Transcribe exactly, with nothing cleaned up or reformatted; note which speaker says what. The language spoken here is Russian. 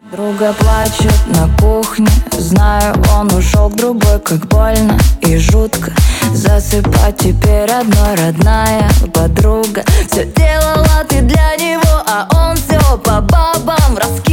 Speaker 1: Подруга плачет на кухне, знаю, он ушел к другой. Как больно и жутко засыпать теперь одной, родная подруга. Все делала ты для него, а он все по бабам раскидывал.